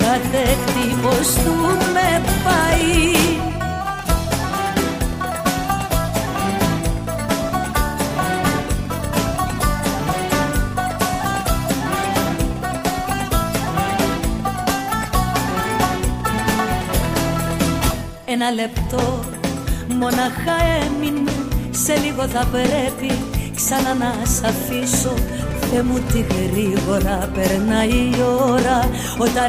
κάθε χτύπος του με πάει. Ένα λεπτό μοναχά έμεινε, σε λίγο θα πρέπει ξανά να σ' αφήσω. Θεέ μου τι γρήγορα περνάει η ώρα, όταν